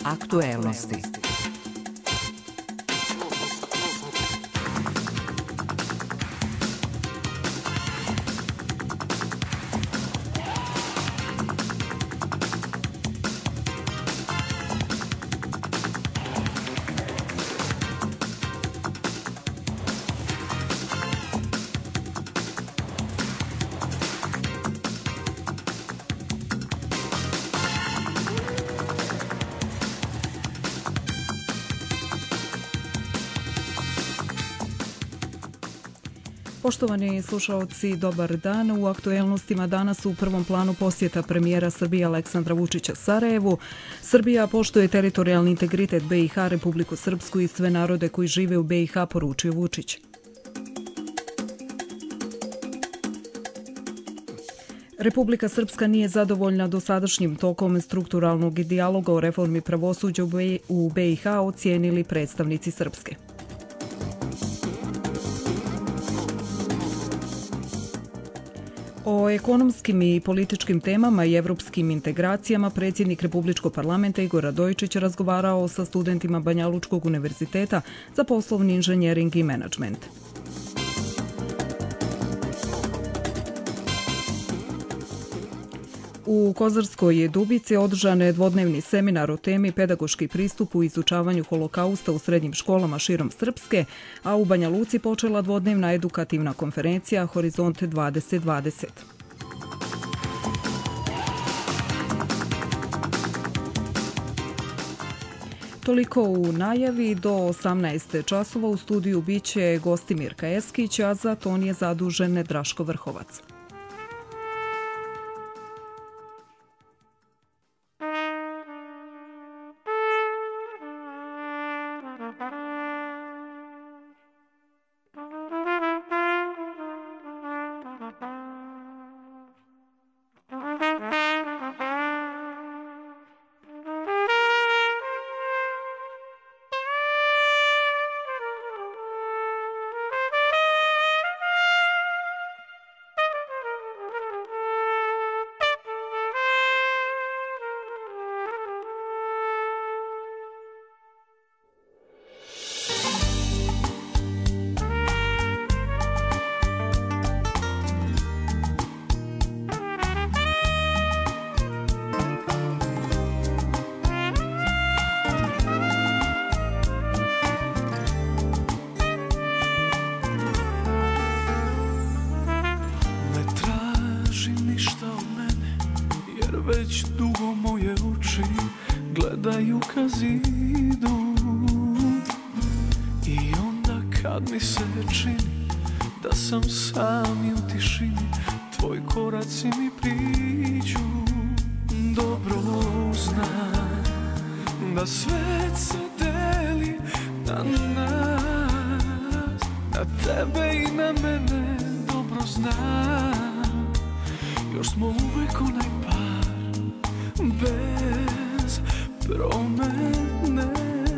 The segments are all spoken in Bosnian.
Aktuelnosti. Poštovani slušaoci, dobar dan. U aktuelnostima danas u prvom planu posjeta premijera Srbije Aleksandra Vučića Sarajevu. Srbija poštuje teritorijalni integritet BiH, Republiku Srpsku i sve narode koji žive u BiH, poručio Vučić. Republika Srpska nije zadovoljna dosadašnjim tokom strukturalnog dijaloga o reformi pravosuđa u BiH, ocijenili predstavnici Srpske. O ekonomskim i političkim temama i evropskim integracijama predsjednik Republičkog parlamenta Igor Radojičić razgovarao sa studentima Banjalučkog univerziteta za poslovni inženjering i menadžment. U Kozarskoj Dubici održan je dvodnevni seminar o temi pedagoški pristup u izučavanju holokausta u srednjim školama širom Srpske, a u Banja Luci počela dvodnevna edukativna konferencija Horizont 2020. Toliko u najavi. Do 18 časova u studiju biće gosti Mirka Eskić, a za ton je zadužen Draško Vrhovac. Već dugo moje oči gledaju ka zidu i onda kad mi se čini da sam sam i u tišini, tvoji koraci mi priđu. Dobro znam da svet se deli na nas, na tebe i na mene. Dobro znam, još smo uvek onaj par bez promene.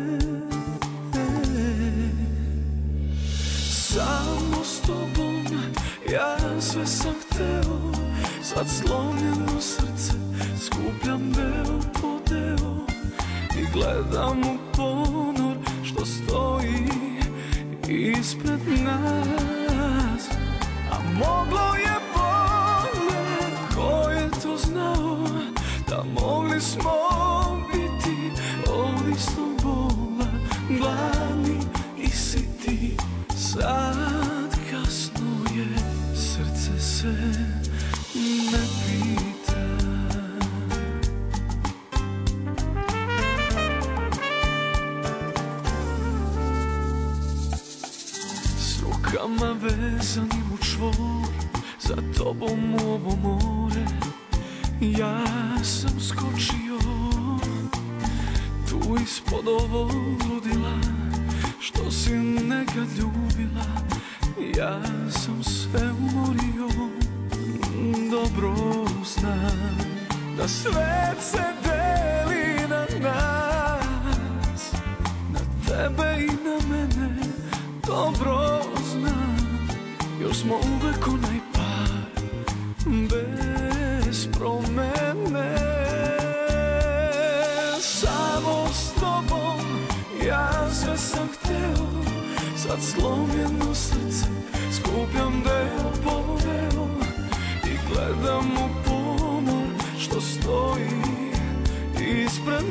Samo s tobom ja sve sam hteo, sad slomljeno srce skupljam deo po deo i gledam u ponor što stoji ispred nas. A moglo je bolje, ko je to znao, da mogli smo biti od istog bola, gladni i siti. Sad kasno je, srce se ne pita. S rukama vezanim u čvor, za tobom u ovo more ja sam skočio tu ispod ovog ludila što si nekad ljubila. Ja sam se umorio. Dobro znam da svet se deli na nas, na tebe i na mene. Dobro znam, još smo uvek onaj par bez promene. Samo sad slomljeno srce, skupljam deo po deo i gledam u ponor što stoji ispred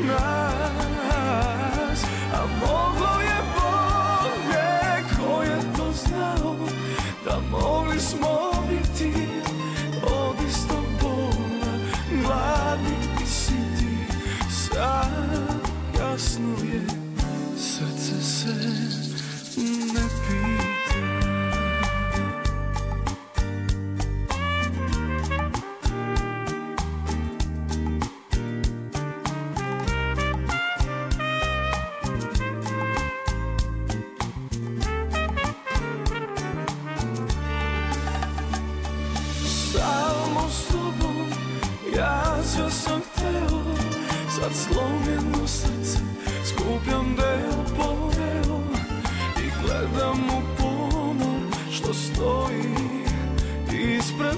nas. A moglo je bolje, ko je to znao, da mogli smo biti od istog bola, gladni i siti. Sad jasno je, srce se ne pita. Samo s tobom ja sve sam hteo, sad slomljeno srce, skupljam deo po deo i gledam u ponor što stoji ispred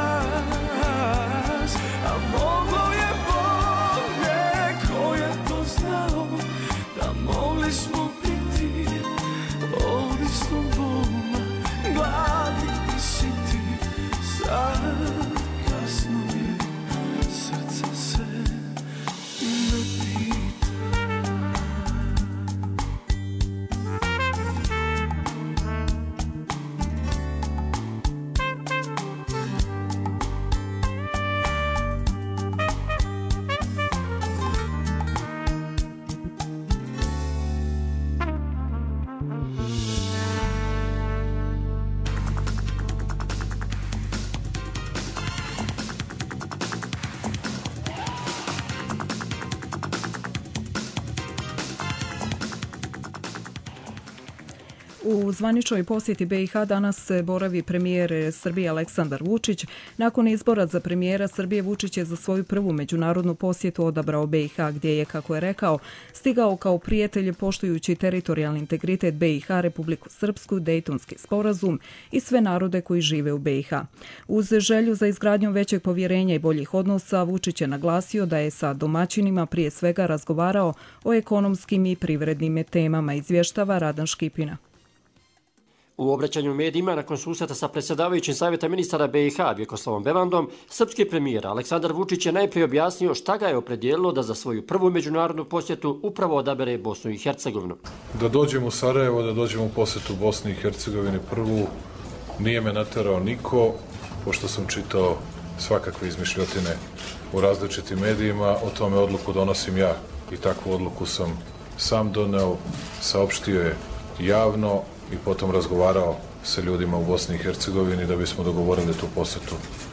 nas. A moglo je bolje, ko je to znao, da mogli smo biti od istog bola, gladni i siti. Sad kasno je, srce se ne pita. U zvaničnoj posjeti BiH danas se boravi premijer Srbije Aleksandar Vučić. Nakon izbora za premijera Srbije, Vučić je za svoju prvu međunarodnu posjetu odabrao BiH, gdje je, kako je rekao, stigao kao prijatelj poštujući teritorijalni integritet BiH, Republiku Srpsku, Dejtonski sporazum i sve narode koji žive u BiH. Uz želju za izgradnjom većeg povjerenja i boljih odnosa, Vučić je naglasio da je sa domaćinima prije svega razgovarao o ekonomskim i privrednim temama, izvještava Radan Škipina. U obraćanju medijima nakon susreta sa predsjedavajućim savjeta ministara BiH Vjekoslavom Bevandom, srpski premijer Aleksandar Vučić je najprije objasnio šta ga je opredijelilo da za svoju prvu međunarodnu posjetu upravo odabere Bosnu i Hercegovinu. Da dođem u Sarajevo, da dođem u posjetu Bosni i Hercegovini prvu, nije me naterao niko, pošto sam čitao svakakve izmišljotine u različitim medijima, o tome odluku donosim ja i takvu odluku sam sam doneo, saopštio je javno i potom razgovarao sa ljudima u Bosni i Hercegovini da bismo dogovorili tu posjetu.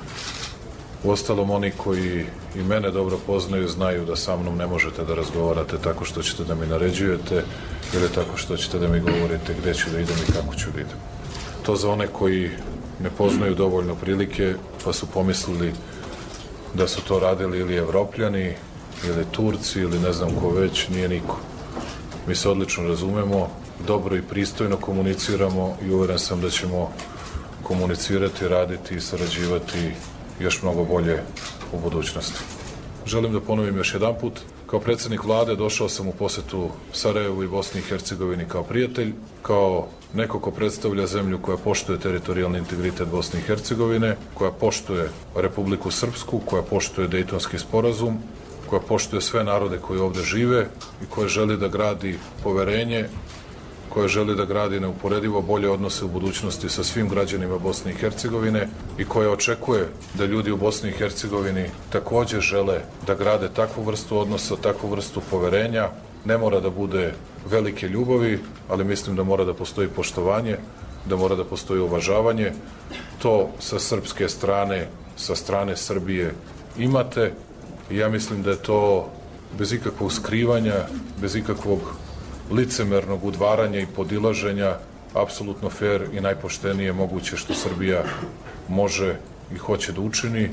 Uostalom, oni koji i mene dobro poznaju znaju da sa mnom ne možete da razgovarate tako što ćete da mi naređujete ili tako što ćete da mi govorite gdje ću da idem i kako ću da idem. To za one koji ne poznaju dovoljno prilike pa su pomislili da su to radili ili Evropljani ili Turci ili ne znam ko već, nije niko. Mi se odlično razumemo, dobro i pristojno komuniciramo i uveren sam da ćemo komunicirati, raditi i sarađivati još mnogo bolje u budućnosti. Želim da ponovim još jedan put. Kao predsjednik vlade došao sam u posjetu Sarajevu i Bosni i Hercegovini kao prijatelj, kao neko ko predstavlja zemlju koja poštuje teritorijalni integritet Bosne i Hercegovine, koja poštuje Republiku Srpsku, koja poštuje Dejtonski sporazum, koja poštuje sve narode koji ovdje žive i koja želi da gradi poverenje, koja želi da gradi neuporedivo bolje odnose u budućnosti sa svim građanima Bosne i Hercegovine i koja očekuje da ljudi u Bosni i Hercegovini također žele da grade takvu vrstu odnosa, takvu vrstu poverenja. Ne mora da bude velike ljubavi, ali mislim da mora da postoji poštovanje, da mora da postoji uvažavanje. To sa srpske strane, sa strane Srbije imate i ja mislim da je to bez ikakvog skrivanja, bez ikakvog licemernog udvaranja i podilaženja apsolutno fair i najpoštenije moguće što Srbija može i hoće da učini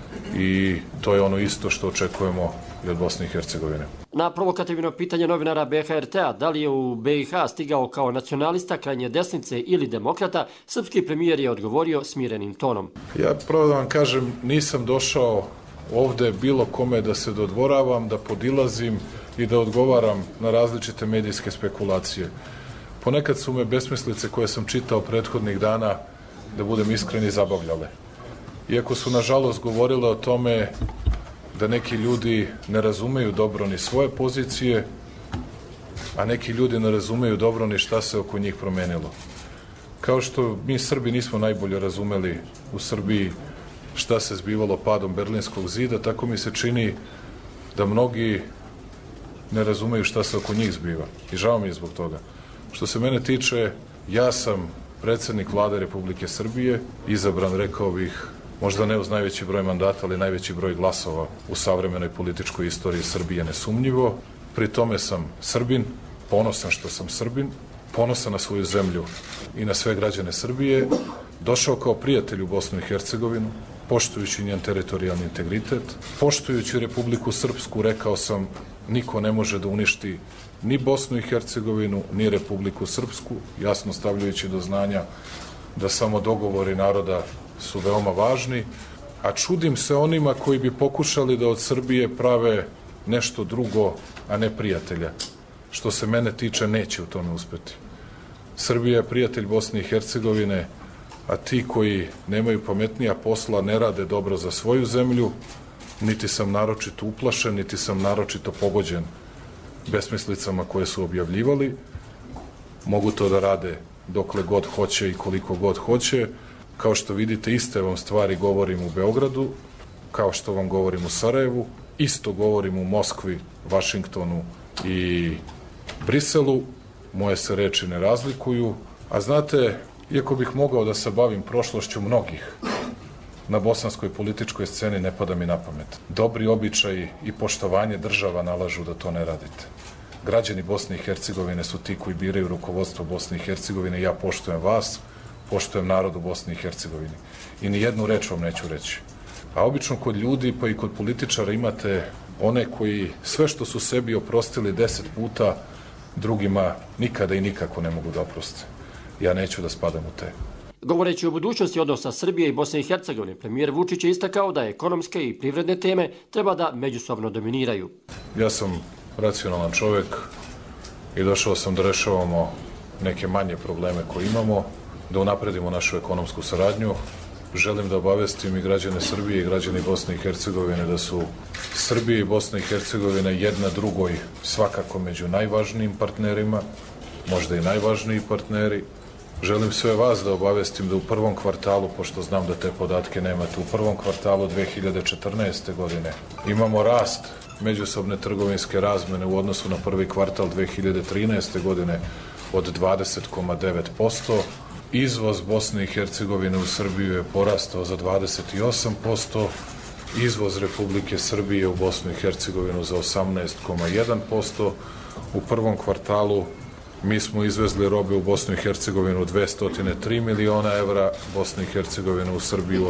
i to je ono isto što očekujemo i od Bosne i Hercegovine. Na provokativno pitanje novinara BHRT-a da li je u BiH stigao kao nacionalista, krajnje desnice ili demokrata, srpski premijer je odgovorio smirenim tonom. Ja pravo da vam kažem, nisam došao ovde bilo kome da se dodvoravam, da podilazim i da odgovaram na različite medijske spekulacije. Ponekad su me besmislice koje sam čitao prethodnih dana, da budem iskren, i zabavljale. Iako su nažalost govorile o tome da neki ljudi ne razumeju dobro ni svoje pozicije, a neki ljudi ne razumeju dobro ni šta se oko njih promenilo. Kao što mi Srbi nismo najbolje razumeli u Srbiji šta se zbivalo padom Berlinskog zida, tako mi se čini da mnogi ne razumeju šta se oko njih zbiva. I žao mi je zbog toga. Što se mene tiče, ja sam predsednik Vlade Republike Srbije, izabran, rekao bih, možda ne uz najveći broj mandata, ali najveći broj glasova u savremenoj političkoj istoriji Srbije, nesumnjivo. Pri tome sam Srbin, ponosan što sam Srbin, ponosan na svoju zemlju i na sve građane Srbije, došao kao prijatelj u Bosnu i Hercegovinu, poštujući njen teritorijalni integritet, poštujući Republiku Srpsku, rekao sam, niko ne može da uništi ni Bosnu i Hercegovinu, ni Republiku Srpsku, jasno stavljajući do znanja da samo dogovori naroda su veoma važni, a čudim se onima koji bi pokušali da od Srbije prave nešto drugo, a ne prijatelja. Što se mene tiče, neće u tome uspeti. Srbija je prijatelj Bosne i Hercegovine, a ti koji nemaju pametnija posla ne rade dobro za svoju zemlju, niti sam naročito uplašen, niti sam naročito pogođen besmislicama koje su objavljivali. Mogu to da rade dokle god hoće i koliko god hoće. Kao što vidite, iste vam stvari govorim u Beogradu, kao što vam govorim u Sarajevu, isto govorim u Moskvi, Vašingtonu i Briselu. Moje se reči ne razlikuju. A znate, iako bih mogao da se bavim prošlošću mnogih, na bosanskoj političkoj sceni ne pada mi na pamet. Dobri običaji i poštovanje država nalažu da to ne radite. Građani Bosne i Hercegovine su ti koji biraju rukovodstvo Bosne i Hercegovine i ja poštujem vas, poštujem narod u Bosni i Hercegovini. I ni jednu reč vam neću reći. A obično kod ljudi, pa i kod političara imate one koji sve što su sebi oprostili 10 puta, drugima nikada i nikako ne mogu da oproste. Ja neću da spadam u te. Govoreći o budućnosti odnosa Srbije i Bosne i Hercegovine, premijer Vučić je istakao da ekonomske i privredne teme treba da međusobno dominiraju. Ja sam racionalan čovek i došao sam da rešavamo neke manje probleme koje imamo, da unapredimo našu ekonomsku saradnju. Želim da obavestim i građane Srbije i građane Bosne i Hercegovine da su Srbije i Bosna i Hercegovina jedna drugoj svakako među najvažnijim partnerima, možda i najvažniji partneri. Želim sve vas da obavestim da u prvom kvartalu, pošto znam da te podatke nemate, u prvom kvartalu 2014. godine imamo rast međusobne trgovinske razmene u odnosu na prvi kvartal 2013. godine od 20,9%. Izvoz Bosne i Hercegovine u Srbiju je porastao za 28%, izvoz Republike Srbije u Bosnu i Hercegovinu za 18,1%. U prvom kvartalu mi smo izvezli robe u Bosnu i Hercegovinu 203 miliona evra, Bosna i Hercegovina u Srbiju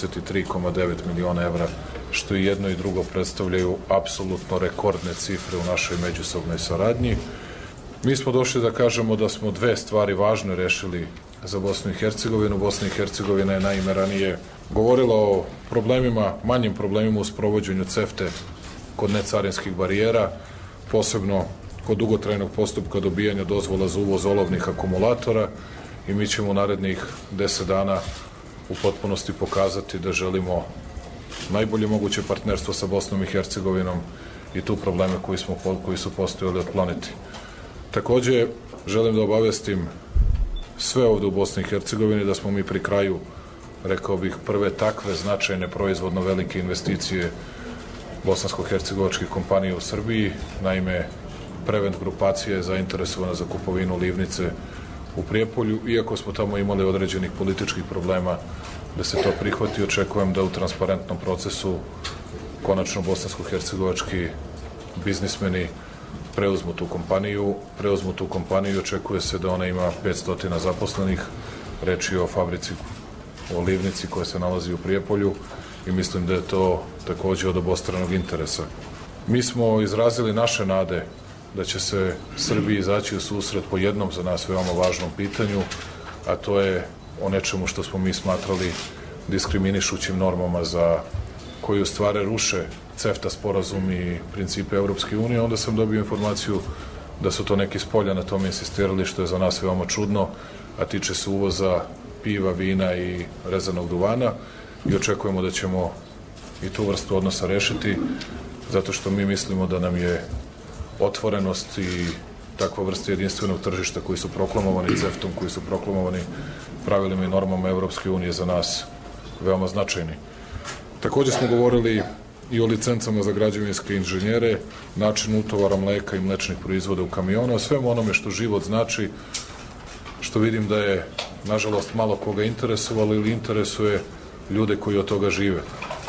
83,9 miliona evra, što i jedno i drugo predstavljaju apsolutno rekordne cifre u našoj međusobnoj saradnji. Mi smo došli da kažemo da smo dve stvari važne rešili za Bosnu i Hercegovinu. Bosna i Hercegovina je naime ranije govorila o problemima, manjim problemima u sprovođenju CEFTA kod necarinskih barijera, posebno kod dugotrajnog postupka dobijanja dozvola za uvoz olovnih akumulatora, i mi ćemo u narednih 10 dana u potpunosti pokazati da želimo najbolje moguće partnerstvo sa Bosnom i Hercegovinom i tu probleme koji su postojali otkloniti. Takođe, želim da obavestim sve ovde u Bosni i Hercegovini da smo mi pri kraju, rekao bih, prve takve značajne proizvodno velike investicije bosansko-hercegovačkih kompanija u Srbiji. Naime, Prevent grupacija je zainteresovana za kupovinu livnice u Prijepolju. Iako smo tamo imali određenih političkih problema da se to prihvati, očekujem da u transparentnom procesu konačno bosansko-hercegovački biznismeni preuzmu tu kompaniju i očekuje se da ona ima 500 zaposlenih. Reč je o fabrici, o livnici koja se nalazi u Prijepolju i mislim da je to takođe od obostranog interesa. Mi smo izrazili naše nade da će se Srbiji izaći u susret po jednom za nas veoma važnom pitanju, a to je o nečemu što smo mi smatrali diskriminišućim normama za koji u stvari ruše CEFTA sporazum i principe Evropske unije. Onda sam dobio informaciju da su to neki s polja na tome insistirali, što je za nas veoma čudno, a tiče se uvoza piva, vina i rezanog duvana i očekujemo da ćemo i tu vrstu odnosa rešiti, zato što mi mislimo da nam je otvorenost i takva vrsta jedinstvenog tržišta koji su proklamovani CEFTA-om, koji su proklamovani pravilima i normama Evropske unije za nas veoma značajni. Takođe smo govorili i o licencama za građevinske inženjere, način utovara mleka i mlečnih proizvoda u kamionu, o svemu onome što život znači, što vidim da je, nažalost, malo koga interesovalo ili interesuje ljude koji od toga žive.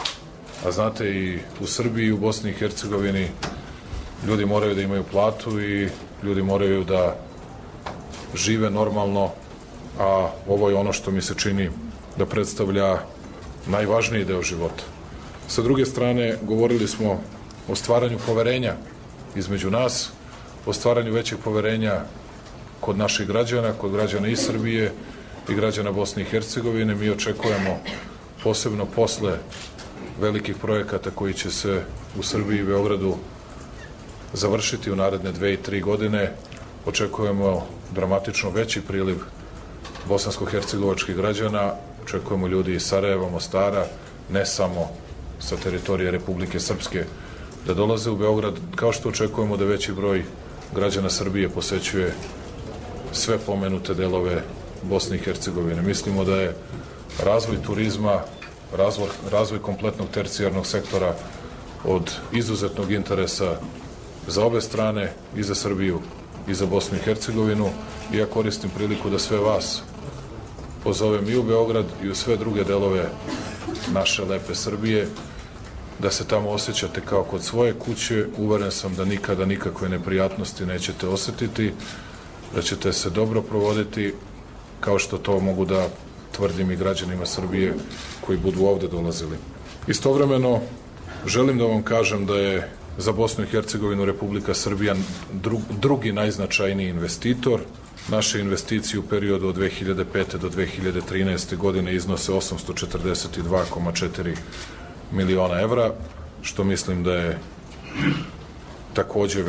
A znate, i u Srbiji i u Bosni i Hercegovini ljudi moraju da imaju platu i ljudi moraju da žive normalno, a ovo je ono što mi se čini da predstavlja najvažniji deo života. Sa druge strane, govorili smo o stvaranju poverenja između nas, o stvaranju većeg poverenja kod naših građana, kod građana i Srbije i građana Bosne i Hercegovine. Mi očekujemo, posebno posle velikih projekata koji će se u Srbiji i Beogradu završiti u naredne 2 i 3 godine, očekujemo dramatično veći priliv bosansko-hercegovačkih građana, očekujemo ljudi iz Sarajeva, Mostara, ne samo sa teritorije Republike Srpske, da dolaze u Beograd, kao što očekujemo da veći broj građana Srbije posećuje sve pomenute delove Bosne i Hercegovine. Mislimo da je razvoj turizma, razvoj kompletnog tercijarnog sektora od izuzetnog interesa za obe strane, i za Srbiju i za Bosnu i Hercegovinu. I ja koristim priliku da sve vas pozovem i u Beograd i u sve druge delove naše lepe Srbije, da se tamo osjećate kao kod svoje kuće. Uveren sam da nikada nikakve neprijatnosti nećete osetiti, da ćete se dobro provoditi, kao što to mogu da tvrdim i građanima Srbije koji budu ovde dolazili. Istovremeno, želim da vam kažem da je za Bosnu i Hercegovinu Republika Srbija drugi najznačajniji investitor. Naše investicije u periodu od 2005. do 2013. godine iznose 842,4 miliona evra, što mislim da je takođe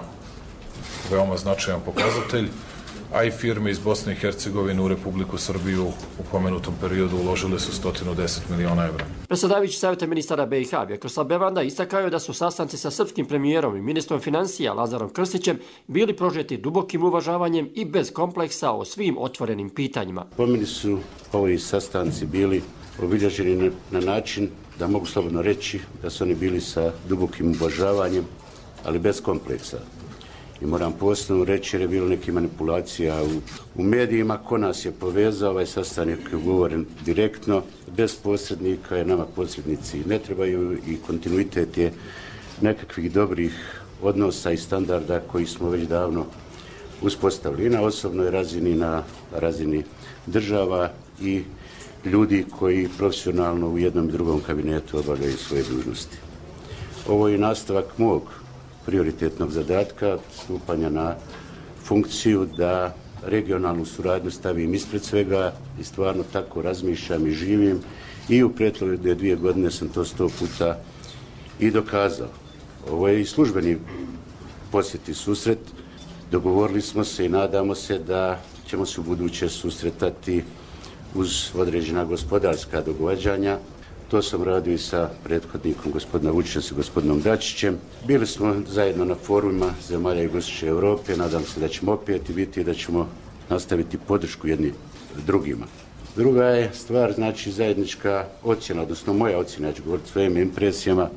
veoma značajan pokazatelj, a i firme iz Bosne i Hercegovine u Republiku Srbiju u pomenutom periodu uložile su 110 miliona evra. Predsjedavajući Savjeta ministara BiH Vjekoslav Bevanda istakao je da su sastanci sa srpskim premijerom i ministrom financija Lazarom Krstićem bili prožeti dubokim uvažavanjem i bez kompleksa o svim otvorenim pitanjima. Po meni su ovi sastanci bili obilježeni na način da mogu slobodno reći da su oni bili sa dubokim uvažavanjem, ali bez kompleksa. I moram posebno reći jer je bilo neke manipulacija u medijima. Ko nas je povezao, ovaj sastanak je ugovoren direktno, bez posrednika, jer nama posrednici ne trebaju i kontinuitet je nekakvih dobrih odnosa i standarda koji smo već davno uspostavili i na osobnoj razini, na razini država i ljudi koji profesionalno u jednom i drugom kabinetu obavljaju svoje dužnosti. Ovo je nastavak mog prioritetnog zadatka, stupanja na funkciju da regionalnu suradnju stavim ispred svega i stvarno tako razmišljam i živim i u prethodne 2 godine sam to 100 puta i dokazao. Ovo je i službeni posjet i susret. Dogovorili smo se i nadamo se da ćemo se u buduće susretati uz određena gospodarska događanja. To sam radio i sa prethodnikom gospodina Vučića, sa gospodinom Dačićem. Bili smo zajedno na forumima zemalja Jugoistočne Evrope. Nadam se da ćemo opet biti i da ćemo nastaviti podršku jedni drugima. Druga je stvar, znači zajednička ocjena, odnosno moja ocjena, ja ću govoriti svojim impresijama,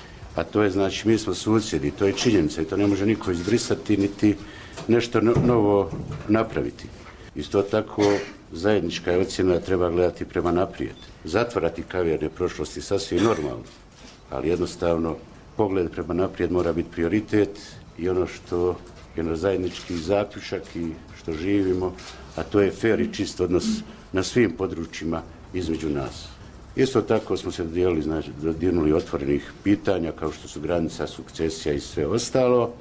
a to je, znači, mi smo susjedi, to je činjenica i to ne može niko izbrisati, niti nešto novo napraviti. Isto tako, zajednička je ocjena da treba gledati prema naprijed. Zatvarati kaverne prošlosti sasvim normalno, ali jednostavno pogled prema naprijed mora biti prioritet i ono što je naš zajednički zaključak i što živimo, a to je fer i čist odnos na svim područjima između nas. Isto tako smo se dodirnuli otvorenih pitanja kao što su granica, sukcesija i sve ostalo,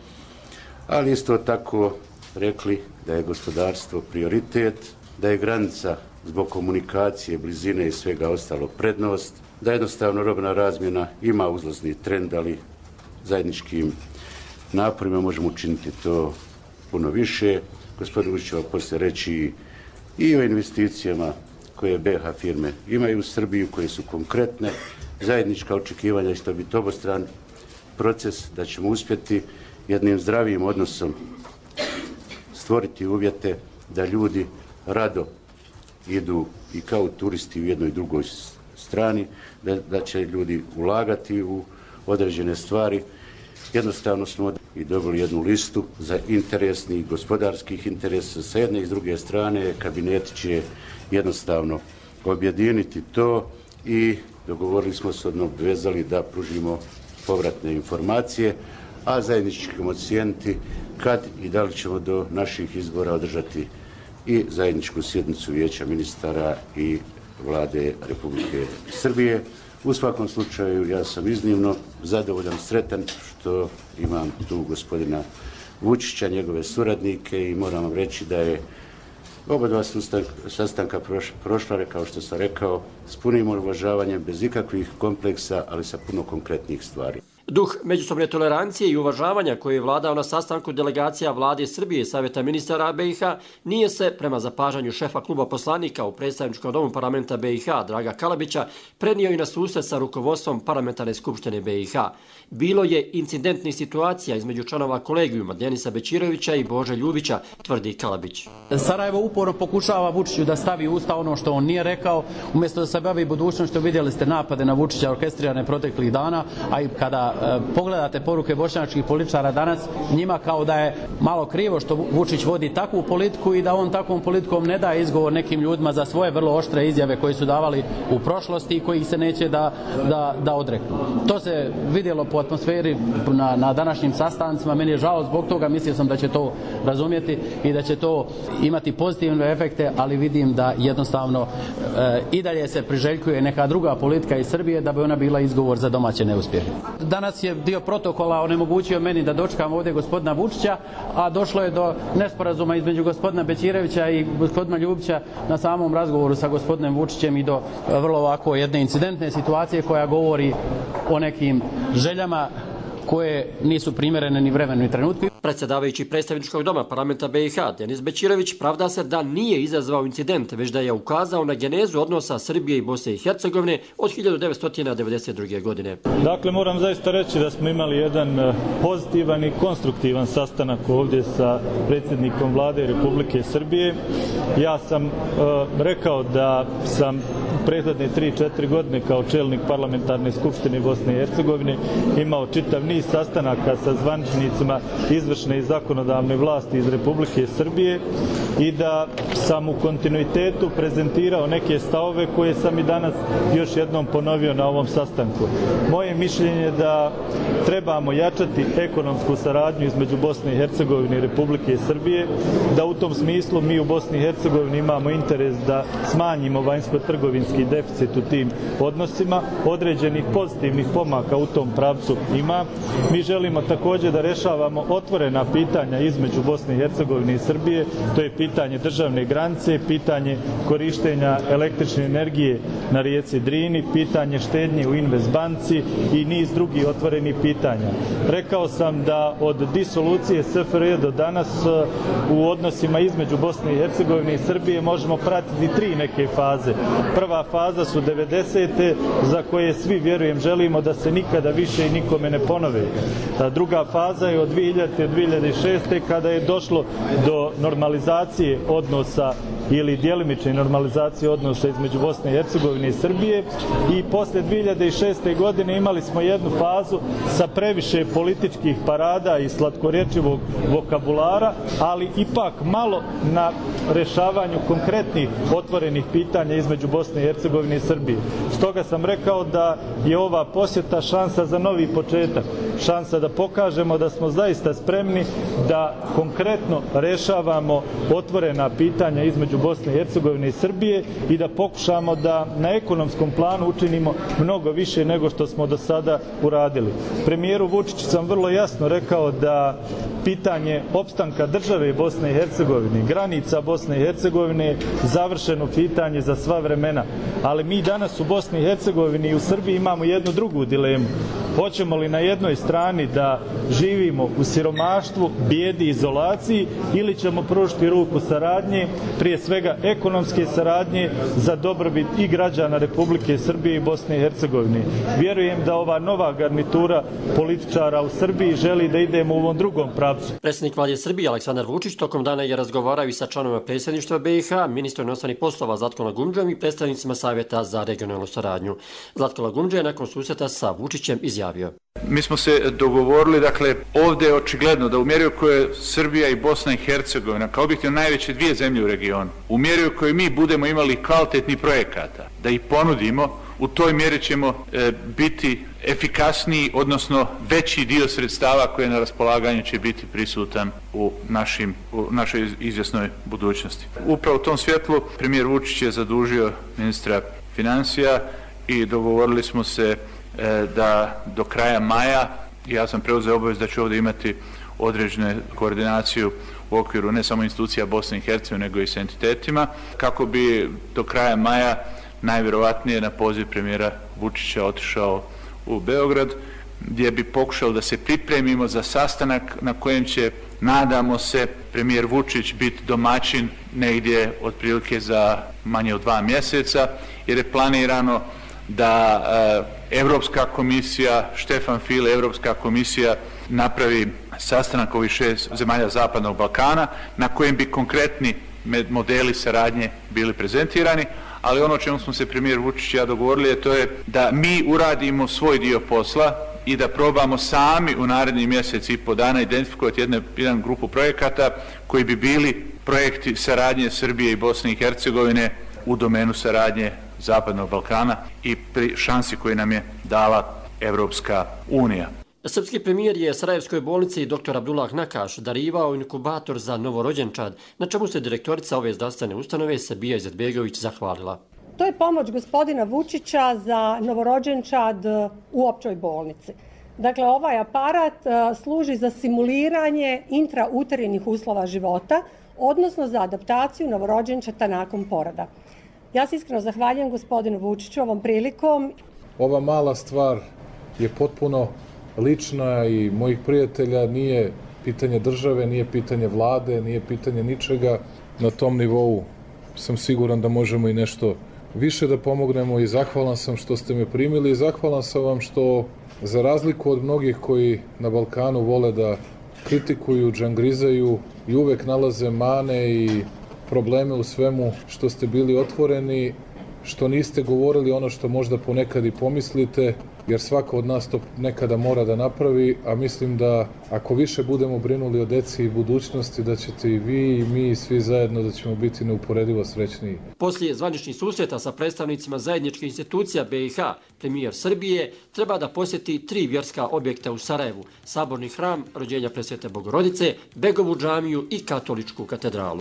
ali isto tako rekli da je gospodarstvo prioritet, da je granica zbog komunikacije, blizine i svega ostalo prednost, da jednostavno robna razmjena ima uzlazni trend, ali zajedničkim naporima možemo učiniti to puno više. Gospodin Vučić će poslije reći i o investicijama koje BiH firme imaju u Srbiju, koje su konkretne, zajednička očekivanja, što bi to obostran proces, da ćemo uspjeti jednim zdravijim odnosom stvoriti uvjete da ljudi rado idu i kao turisti u jednoj i drugoj strani, da će ljudi ulagati u određene stvari. Jednostavno smo i dobili jednu listu za interesnih, gospodarskih interesa sa jedne i s druge strane. Kabinet će jednostavno objediniti to i dogovorili smo se, obvezali da pružimo povratne informacije, a zajednički ćemo ocijeniti kad i da li ćemo do naših izbora održati i zajedničku sjednicu Vijeća ministara i Vlade Republike Srbije. U svakom slučaju ja sam iznimno zadovoljan, sretan što imam tu gospodina Vučića, njegove suradnike, i moram vam reći da je oba dva sastanka prošla, kao što sam rekao, s punim uvažavanjem, bez ikakvih kompleksa, ali sa puno konkretnih stvari. Duh međusobne tolerancije i uvažavanja koji je vladao na sastanku delegacija Vlade Srbije i Savjeta ministara BiH nije se, prema zapažanju šefa kluba poslanika u predstavničkom domu parlamenta BiH Draga Kalabića, prenio i na susret sa rukovodstvom parlamentarne skupštine BiH. Bilo je incidentnih situacija između članova kolegijuma Denisa Bećirovića i Bože Ljubića, tvrdi Kalabić. Sarajevo uporno pokušava Vučiću da stavi u usta ono što on nije rekao, umjesto da se bavi budućnošću. Vidjeli ste napade na Vučića orkestrirane proteklih dana, a i kada pogledate poruke bošnjačkih političara danas, njima kao da je malo krivo što Vučić vodi takvu politiku i da on takvom politikom ne daje izgovor nekim ljudima za svoje vrlo oštre izjave koje su davali u prošlosti i kojih se neće da odreknu. To se vidjelo po atmosferi na današnjim sastancima. Meni je žao zbog toga, mislio sam da će to razumjeti i da će to imati pozitivne efekte, ali vidim da jednostavno i dalje se priželjkuje neka druga politika iz Srbije da bi ona bila izgovor za domaće neuspjehe. Danas je dio protokola onemogućio meni da dočekam ovdje gospodina Vučića, a došlo je do nesporazuma između gospodina Bećirevića i gospodina Ljubića na samom razgovoru sa gospodinom Vučićem i do vrlo ovako jedne incidentne situacije koja govori o nekim željama koje nisu primjerene ni vremenu ni trenutku. Predsjedavajući predstavničkog doma parlamenta BiH Denis Bećirović pravda se da nije izazvao incident, već da je ukazao na genezu odnosa Srbije i Bosne i Hercegovine od 1992. godine. Dakle, moram zaista reći da smo imali jedan pozitivan i konstruktivan sastanak ovdje sa predsjednikom Vlade Republike Srbije. Ja sam rekao da sam prethodne 3-4 godine kao čelnik parlamentarne skupštine Bosne i Hercegovine imao čitav niz sastanaka sa zvaničnicima izvršne i zakonodavne vlasti iz Republike Srbije i da sam u kontinuitetu prezentirao neke stavove koje sam i danas još jednom ponovio na ovom sastanku. Moje mišljenje je da trebamo jačati ekonomsku saradnju između Bosne i Hercegovine i Republike Srbije, da u tom smislu mi u Bosni i Hercegovini imamo interes da smanjimo vanjsko-trgovinski deficit u tim odnosima. Određenih pozitivnih pomaka u tom pravcu ima. Mi želimo također da rešavamo otvorena pitanja između Bosne i Hercegovine i Srbije. To je pitanje državne granice, pitanje korištenja električne energije na rijeci Drini, pitanje štednje u Investbanci i niz drugih otvorenih pitanja. Rekao sam da od disolucije SFRJ do danas u odnosima između Bosne i Hercegovine i Srbije možemo pratiti 3 neke faze. Prva faza su 90. za koje svi, vjerujem, želimo da se nikada više i nikome ne ponove. Druga faza je od 2000. do 2006. kada je došlo do normalizacije odnosa ili djelimične normalizacije odnosa između Bosne i Hercegovine i Srbije, i posle 2006. godine imali smo jednu fazu sa previše političkih parada i slatkorječivog vokabulara, ali ipak malo na rešavanju konkretnih otvorenih pitanja između Bosne i Hercegovine i Srbije. Stoga sam rekao da je ova posjeta šansa za novi početak, šansa da pokažemo da smo zaista spremni da konkretno rešavamo otvorena pitanja između Bosne i Hercegovine i Srbije i da pokušamo da na ekonomskom planu učinimo mnogo više nego što smo do sada uradili. Premijeru Vučiću sam vrlo jasno rekao da pitanje opstanka države Bosne i Hercegovine, granica Bosne i Hercegovine je završeno pitanje za sva vremena. Ali mi danas u Bosni i Hercegovini i u Srbiji imamo jednu drugu dilemu. Hoćemo li na jednoj strani da živimo u siromaštvu, bijedi, izolaciji ili ćemo pružiti ruku saradnje, prije svega ekonomske saradnje za dobrobit i građana Republike Srbije i Bosne i Hercegovine. Vjerujem da ova nova garnitura političara u Srbiji želi da idemo u ovom drugom pravcu. Predsjednik Vlade Srbije Aleksandar Vučić tokom dana je razgovarao i sa članovima predsjedništva BiH, ministrom inostranih poslova Zlatkom Lagundžom i predstavnicima Savjeta za regionalnu saradnju. Zlatko Lagundža je nakon susreta sa Vučićem izjavio: Mi smo se dogovorili, dakle, ovdje je očigledno da u mjeri u kojoj Srbija i Bosna i Hercegovina, kao objektivno najveće dvije zemlje u regionu, u mjeri u kojoj mi budemo imali kvalitetni projekata, da ih ponudimo, u toj mjeri ćemo biti efikasniji, odnosno veći dio sredstava koje na raspolaganju će biti prisutan u našoj izvjesnoj budućnosti. Upravo u tom svjetlu premijer Vučić je zadužio ministra financija i dogovorili smo se da do kraja maja, ja sam preuzeo obavez da ću ovdje imati određenu koordinaciju u okviru ne samo institucija Bosne i Hercegovine, nego i s entitetima, kako bi do kraja maja najvjerovatnije na poziv premijera Vučića otišao u Beograd, gdje bi pokušao da se pripremimo za sastanak na kojem će, nadamo se, premijer Vučić biti domaćin negdje otprilike za manje od 2 mjeseca, jer je planirano da Europska komisija, Štefan File, Europska komisija napravi sastanak ovih 6 zemalja Zapadnog Balkana na kojem bi konkretni modeli saradnje bili prezentirani, ali ono čemu smo se premijer Vučić i ja dogovorili to je da mi uradimo svoj dio posla i da probamo sami u narednih mjesec i po dana identifikovati jedan grupu projekata koji bi bili projekti saradnje Srbije i Bosne i Hercegovine u domenu saradnje Zapadnog Balkana i pri šansi koju nam je dala Evropska unija. Srpski premijer je Sarajevskoj bolnici dr. Abdullah Nakaš darivao inkubator za novorođenčad, na čemu se direktorica ove zdravstvene ustanove Sabija Izetbegović zahvalila. To je pomoć gospodina Vučića za novorođenčad u općoj bolnici. Dakle, ovaj aparat služi za simuliranje intrauterinih uslova života, odnosno za adaptaciju novorođenčata nakon poroda. Ja se iskreno zahvaljujem gospodinu Vučiću ovom prilikom. Ova mala stvar je potpuno lična i mojih prijatelja, nije pitanje države, nije pitanje vlade, nije pitanje ničega. Na tom nivou sam siguran da možemo i nešto više da pomognemo i zahvalan sam što ste me primili i zahvalan sam vam što, za razliku od mnogih koji na Balkanu vole da kritikuju, džangrizaju i uvek nalaze mane i probleme u svemu, što ste bili otvoreni, što niste govorili ono što možda ponekad i pomislite, jer svako od nas to nekada mora da napravi, a mislim da ako više budemo brinuli o deci i budućnosti, da ćete i vi i mi i svi zajedno da ćemo biti neuporedivo srećniji. Poslije zvaničnih susreta sa predstavnicima zajedničkih institucija BiH, premijer Srbije treba da posjeti 3 vjerska objekta u Sarajevu: Saborni hram Rođenja Presvete Bogorodice, Begovu džamiju i Katoličku katedralu.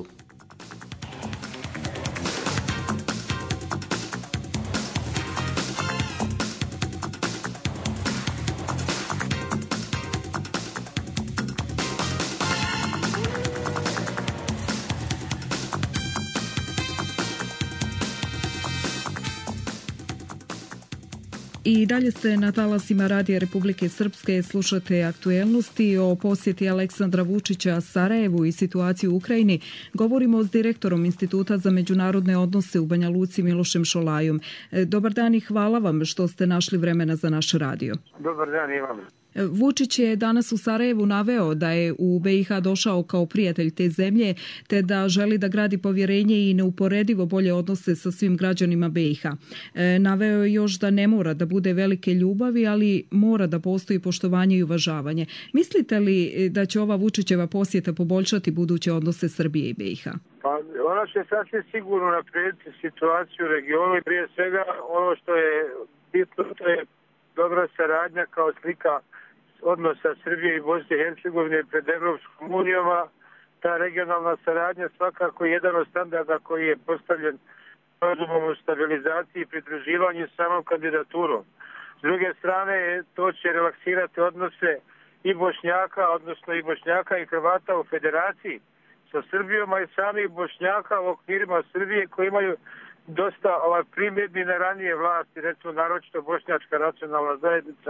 I dalje ste na talasima Radija Republike Srpske, slušate aktuelnosti o posjeti Aleksandra Vučića Sarajevu i situaciji u Ukrajini. Govorimo s direktorom Instituta za međunarodne odnose u Banja Luci Milošem Šolajom. Dobar dan i hvala vam što ste našli vremena za naš radio. Dobar dan i vam. Vučić je danas u Sarajevu naveo da je u BiH došao kao prijatelj te zemlje, te da želi da gradi povjerenje i neuporedivo bolje odnose sa svim građanima BiH. Naveo je još da ne mora da bude velike ljubavi, ali mora da postoji poštovanje i uvažavanje. Mislite li da će ova Vučićeva posjeta poboljšati buduće odnose Srbije i BiH? Pa ona će sasvim sigurno naprijediti situaciju u regionu i prije svega ono što je bitno, to je dobra saradnja kao slika odnosa Srbije i Bosne i Hercegovine pred Evropskom unijom. Ta regionalna saradnja svakako je jedan od standarda koji je postavljen sporazumom o stabilizaciji i pridruživanju samom kandidaturom. S druge strane, to će relaksirati odnose i Bošnjaka, odnosno i Bošnjaka i Hrvata u federaciji sa Srbijom, a i samih Bošnjaka u okvirima Srbije koji imaju dosta primjedbi na ranije vlasti, recimo naročito Bošnjačka nacionalna zajednica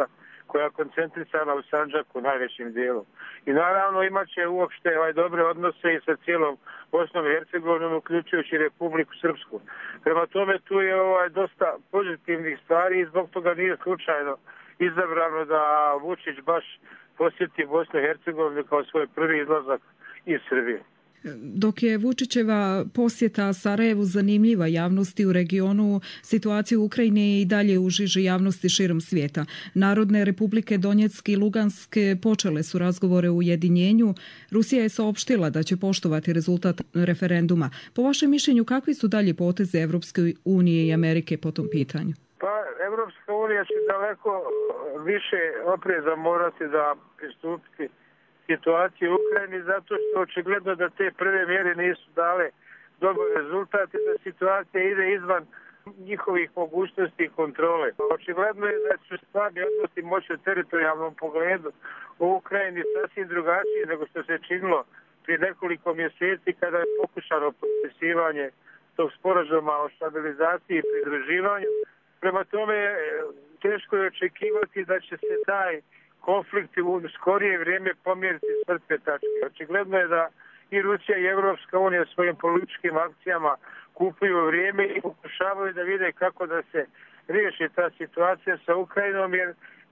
koja je koncentrisana u Sandžaku najvećim dijelom. I naravno imat će uopšte dobre odnose i sa cijelom Bosnom i Hercegovinom, uključujući Republiku Srpsku. Prema tome tu je dosta pozitivnih stvari i zbog toga nije slučajno izabrano da Vučić baš posjeti Bosnu i Hercegovinu kao svoj prvi izlazak iz Srbije. Dok je Vučićeva posjeta Sarajevu zanimljiva javnosti u regionu, situacija u Ukrajini je i dalje u žiži javnosti širom svijeta. Narodne republike Donjeck i Lugansk počele su razgovore o ujedinjenju. Rusija je saopštila da će poštovati rezultat referenduma. Po vašem mišljenju, kakvi su dalje poteze Evropske unije i Amerike po tom pitanju? Pa, Evropska unija će daleko više opreza morati da pristupiti situaciju u Ukrajini, zato što očigledno da te prve mjere nisu dale dobar rezultat i da situacija ide izvan njihovih mogućnosti i kontrole. Očigledno je da su stvarni odnosi moći u teritorijalnom pogledu u Ukrajini sasvim drugačiji nego što se činilo prije nekoliko mjeseci kada je pokušano potpisivanje tog sporazuma o stabilizaciji i pridruživanju. Prema tome, teško je očekivati da će se taj konflikti u skorije vrijeme pomjeriti s mrtve tačke. Očigledno je da i Rusija i Evropska unija svojim političkim akcijama kupuju vrijeme i pokušavaju da vide kako da se riješi ta situacija sa Ukrajinom, jer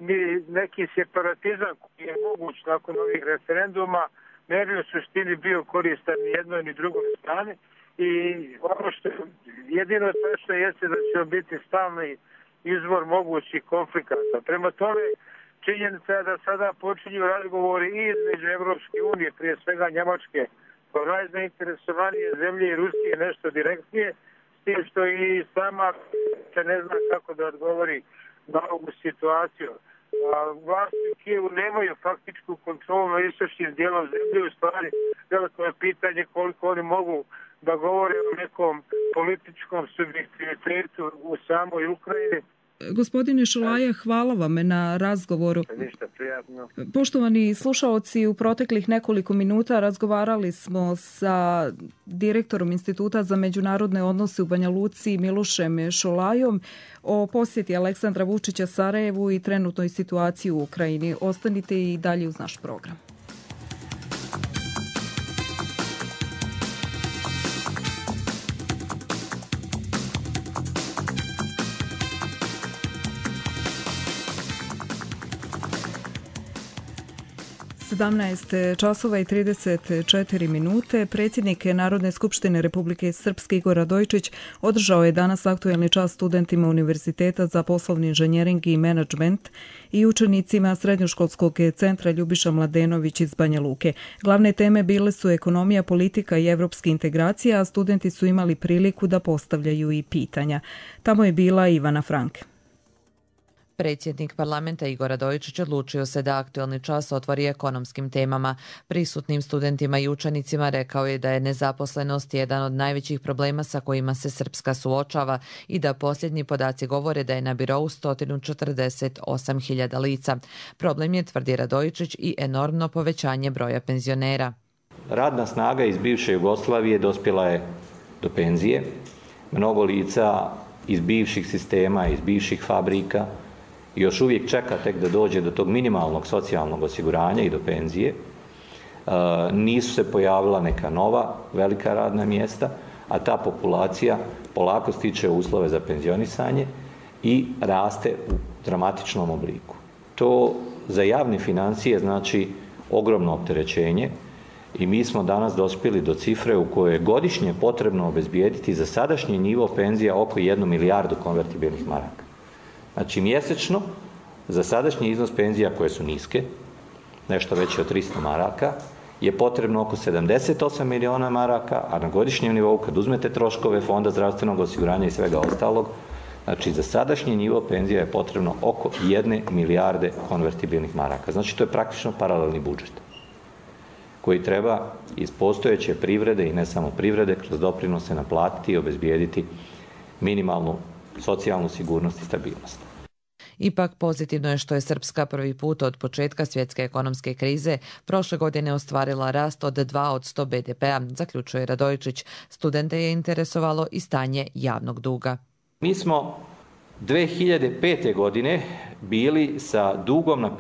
neki separatizam koji je moguć nakon ovih referenduma ne bi u suštini bio koristan ni jednoj ni drugoj strani. I ono što jedino tačno jeste da će biti stalni izvor mogućih konflikata. Prema tome, činjenica je da sada počinju razgovori i između Evropske unije, prije svega Njemačke, kao najzainteresovanije zemlje i Rusije nešto direktnije, s tim što i sama se ne zna kako da odgovori na ovu situaciju. Vlasti u Kijevu nemaju faktičku kontrolu na istočnim dijelom zemlje, u stvari veliko je pitanje koliko oni mogu da govore o nekom političkom subjektivitetu u samoj Ukrajini. Gospodine Šolaja, hvala vam na razgovoru. Ništa, prijatno. Poštovani slušaoci, u proteklih nekoliko minuta razgovarali smo sa direktorom Instituta za međunarodne odnose u Banja Luci Milušem Šolajom o posjeti Aleksandra Vučića Sarajevu i trenutnoj situaciji u Ukrajini. Ostanite i dalje uz naš program. časova i 34 minute. Predsjednik Narodne skupštine Republike Srpske Igor Radojičić održao je danas aktuelni čas studentima Univerziteta za poslovni inženjering i menadžment i učenicima Srednjoškolskog centra Ljubiša Mladenović iz Banja Luke. Glavne teme bile su ekonomija, politika i evropske integracije, a studenti su imali priliku da postavljaju i pitanja. Tamo je bila Ivana Franke. Predsjednik parlamenta Igor Radojičić odlučio se da aktuelni čas otvori ekonomskim temama. Prisutnim studentima i učenicima rekao je da je nezaposlenost jedan od najvećih problema sa kojima se Srpska suočava i da posljednji podaci govore da je na birou 148.000 lica. Problem je, tvrdi Radojičić, i enormno povećanje broja penzionera. Radna snaga iz bivše Jugoslavije dospjela je do penzije. Mnogo lica iz bivših sistema, iz bivših fabrika još uvijek čeka tek da dođe do tog minimalnog socijalnog osiguranja i do penzije. Nisu se pojavila neka nova velika radna mjesta, a ta populacija polako stiče uslove za penzionisanje i raste u dramatičnom obliku. To za javne financije znači ogromno opterećenje i mi smo danas dospjeli do cifre u kojoj je godišnje potrebno obezbijediti za sadašnji nivo penzija oko 1 milijardu konvertibilnih maraka. Znači mjesečno za sadašnji iznos penzija koje su niske, nešto veće od 300 maraka, je potrebno oko 78 miliona maraka, a na godišnjem nivou kad uzmete troškove Fonda zdravstvenog osiguranja i svega ostalog, znači za sadašnji nivo penzija je potrebno oko 1 milijarde konvertibilnih maraka. Znači to je praktično paralelni budžet koji treba iz postojeće privrede i ne samo privrede kroz doprinose naplatiti i obezbijediti minimalnu socijalnu sigurnost i stabilnost. Ipak pozitivno je što je Srpska prvi put od početka svjetske ekonomske krize prošle godine ostvarila rast od 2 od 100 BDP-a, zaključuje Radojičić. Studente je interesovalo i stanje javnog duga. Mi smo 2005. godine bili sa dugom na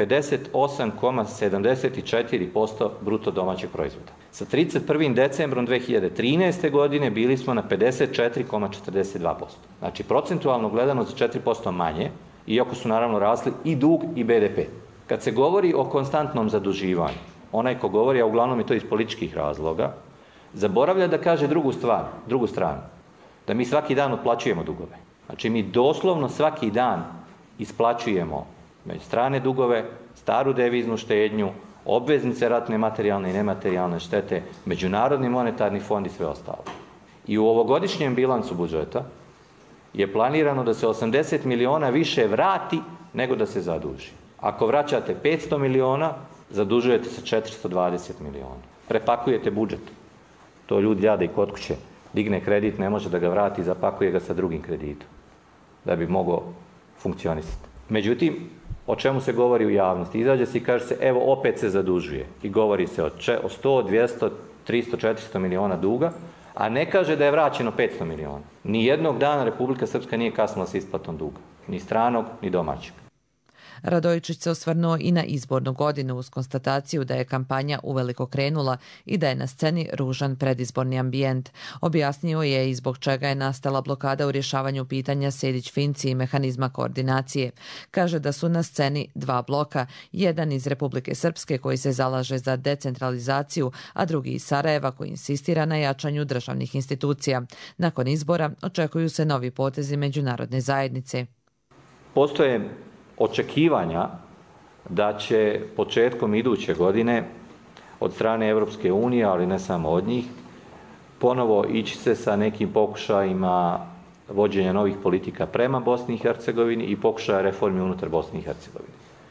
58,74% bruto domaćeg proizvoda. Sa 31. decembrom 2013. godine bili smo na 54,42%. Znači, procentualno gledano za 4% manje, iako su naravno rasli i dug i BDP. Kad se govori o konstantnom zaduživanju, onaj ko govori, a uglavnom je to iz političkih razloga, zaboravlja da kaže drugu stranu, da mi svaki dan otplaćujemo dugove. Znači, mi doslovno svaki dan isplaćujemo strane dugove, staru deviznu štednju, obveznice ratne materijalne i nematerijalne štete, Međunarodni monetarni fond i sve ostalo. I u ovogodišnjem bilancu budžeta je planirano da se 80 miliona više vrati nego da se zaduži. Ako vraćate 500 miliona, zadužujete se 420 miliona. Prepakujete budžet. To ljudi rade i kod kuće. Digne kredit, ne može da ga vrati, zapakuje ga sa drugim kreditom da bi mogao funkcionisati. Međutim, o čemu se govori u javnosti? Izađe se i kaže se, evo, opet se zadužuje. I govori se o 100, 200, 300, 400 miliona duga, a ne kaže da je vraćeno 500 miliona. Nijednog dana Republika Srpska nije kasnila sa isplatom duga. Ni stranog, ni domaćeg. Radojičić se osvrnuo i na izbornu godinu uz konstataciju da je kampanja uveliko krenula i da je na sceni ružan predizborni ambijent. Objasnio je i zbog čega je nastala blokada u rješavanju pitanja Sejdić-Finci i mehanizma koordinacije. Kaže da su na sceni dva bloka, jedan iz Republike Srpske koji se zalaže za decentralizaciju, a drugi iz Sarajeva koji insistira na jačanju državnih institucija. Nakon izbora očekuju se novi potezi međunarodne zajednice. Postoje očekivanja da će početkom iduće godine od strane Europske unije, ali ne samo od njih, ponovo ići se sa nekim pokušajima vođenja novih politika prema Bosni i Hercegovini i pokušaja reformi unutar Bosne i Hercegovine.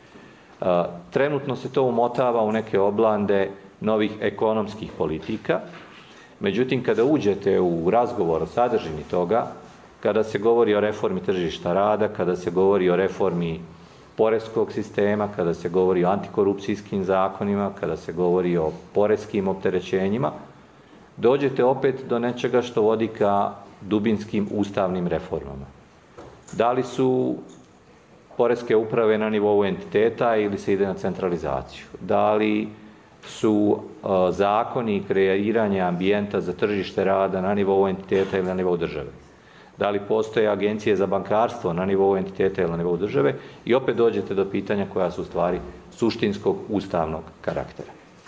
Trenutno se to umotava u neke oblande novih ekonomskih politika, međutim kada uđete u razgovor o sadržini toga, kada se govori o reformi tržišta rada, kada se govori o reformi poreskog sistema, kada se govori o antikorupcijskim zakonima, kada se govori o poreskim opterećenjima, dođete opet do nečega što vodi ka dubinskim ustavnim reformama. Da li su poreske uprave na nivou entiteta ili se ide na centralizaciju? Da li su zakoni i kreiranje ambijenta za tržište rada na nivou entiteta ili na nivou države? Da li postoje agencije za bankarstvo na nivou entiteta ili na nivou države? I opet dođete do pitanja koja su u stvari suštinskog ustavnog karaktera.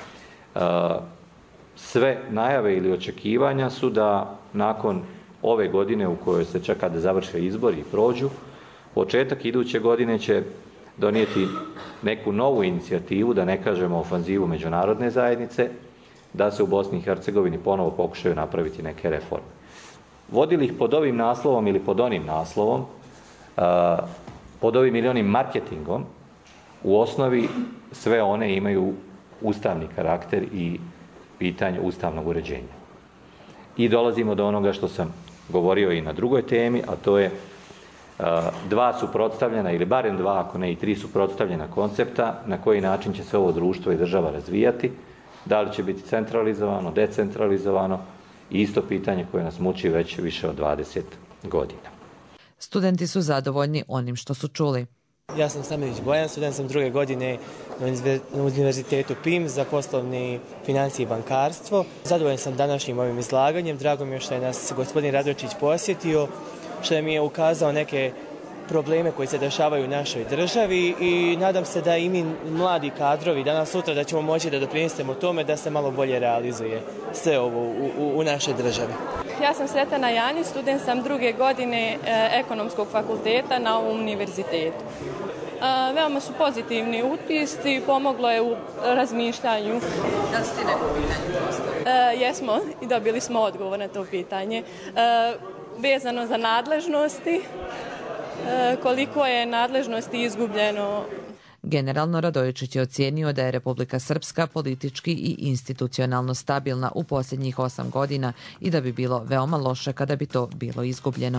Sve najave ili očekivanja su da nakon ove godine u kojoj se čeka da završe izbori i prođu, početak iduće godine će donijeti neku novu inicijativu, da ne kažemo ofanzivu međunarodne zajednice, da se u Bosni i Hercegovini ponovo pokušaju napraviti neke reforme. Vodili ih pod ovim naslovom ili pod onim naslovom, pod ovim ili onim marketingom, u osnovi sve one imaju ustavni karakter i pitanje ustavnog uređenja. I dolazimo do onoga što sam govorio i na drugoj temi, a to je dva suprotstavljena, ili barem dva, ako ne i tri suprotstavljena koncepta, na koji način će se ovo društvo i država razvijati, da li će biti centralizovano, decentralizovano, i isto pitanje koje nas muči već više od 20 godina. Studenti su zadovoljni onim što su čuli. Ja sam Stamenić Bojan, student sam druge godine na Univerzitetu PIM za poslovni financije i bankarstvo. Zadovoljan sam današnjim ovim izlaganjem. Drago mi je što je nas gospodin Radojičić posjetio, što mi je ukazao neke probleme koji se dešavaju u našoj državi i nadam se da i mi mladi kadrovi danas sutra da ćemo moći da doprinesemo tome da se malo bolje realizuje sve ovo u našoj državi. Ja sam Sretana Janić, student sam druge godine ekonomskog fakulteta na ovom univerzitetu. Veoma su pozitivni utisci, pomoglo je u razmišljanju. Da li ste neko pitanje postavili? Jesmo i dobili smo odgovor na to pitanje. Vezano za nadležnosti, koliko je nadležnosti izgubljeno. Generalno Radojičić je ocijenio da je Republika Srpska politički i institucionalno stabilna u posljednjih 8 godina i da bi bilo veoma loše kada bi to bilo izgubljeno.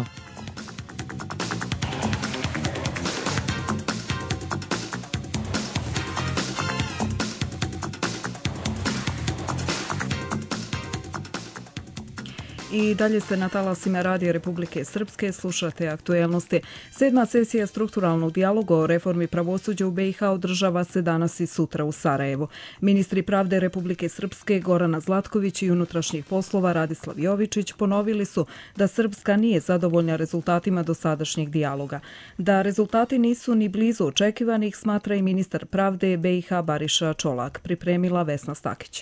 I dalje ste na talasima Radija Republike Srpske, slušate aktuelnosti. 7. sesija strukturalnog dijaloga o reformi pravosuđa u BiH održava se danas i sutra u Sarajevu. Ministri pravde Republike Srpske Gorana Zlatković i unutrašnjih poslova Radislav Jovičić ponovili su da Srpska nije zadovoljna rezultatima dosadašnjeg dijaloga. Da rezultati nisu ni blizu očekivanih, smatra i ministar pravde BiH Bariša Čolak, pripremila Vesna Stakić.